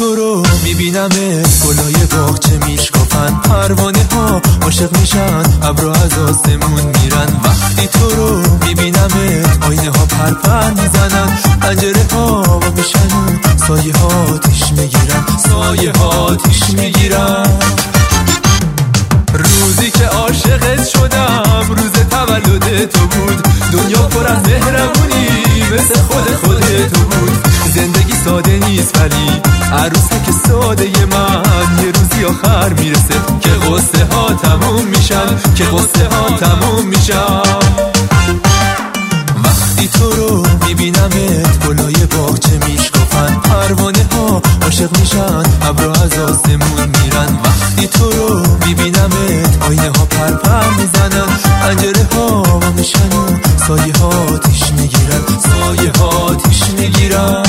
تو رو میبینمت گلای باغچه میشکافن، پروانه ها عاشق میشن، ابرا از آسمون میرن. وقتی تو رو میبینمت آینه ها پرپر میزنن، پنجره ها وا میشن و سایه ها آتیش میگیرن، سایه ها آتیش میگیرن. روزی که عاشقت شدم روز تولد تو بود، دنیا پر از مهربونی مثل خود تو بود. زندگی ساده نیست ولی عروسک ساده من یه روزی آخر میرسه که قصه ها تموم میشن، که قصه ها تموم میشن. وقتی تو رو میبینمت گلای باغچه میشکافن، پروانه ها عاشق میشن، ابرا از آسمون میرن. وقتی تو رو میبینمت آینه ها پرپر میزنن، پنجره ها وا میشن و سایه ها آتیش میگیرن، سایه ها آتیش میگیرن.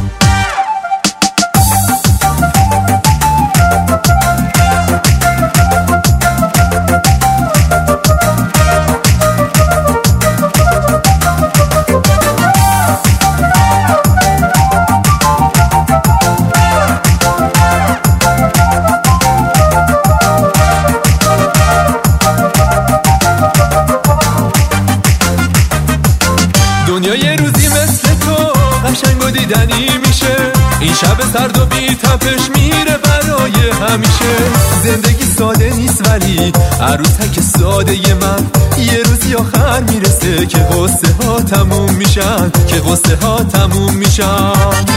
دنیا یه روزی مثل تو قشنگ و دیدنی میشه، این شب سرد و بی تپش میره برای همیشه. زندگی ساده نیست ولی عروسک ساده من یه روزی آخر میرسه که قصه ها تموم میشن، که قصه ها تموم میشن.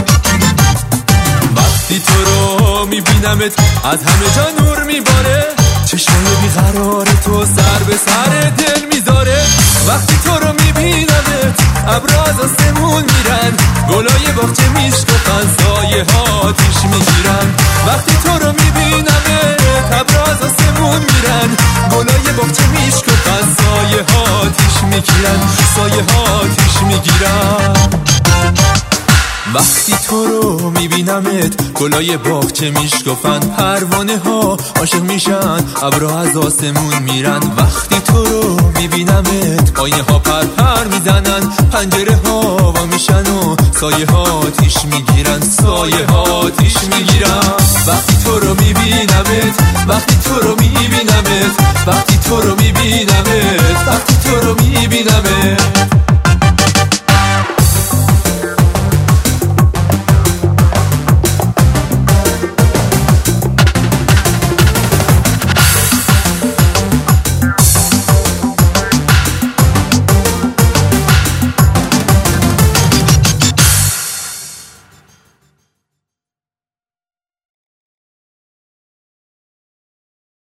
وقتی تو رو میبینمت از همه جا نور میباره، چشمای بیقرار تو سر به سر دل میذاره. وقتی تو رو میبینمت ابرا از آسمون میرن، گلای باغچه میشکافن، سایه ها آتیش میگیرن. وقتی تو رو میبینمت ابرا از آسمون میرن، گلای باغچه میشکافن، سایه ها آتیش میگیرن، سایه ها آتیش میگیرن. وقتی تو رو میبینمت گلای باغچه میشکافن، پروانه ها عاشق میشن، ابرا از آسمون میرن. وقتی تو رو میبینمت آینه ها پرپر میزنن، پنجره ها وا میشن و سایه ها آتیش میگیرن، سایه ها آتیش میگیرن. وقتی تو رو میبینمت، وقتی تو رو میبینمت، وقتی تو رو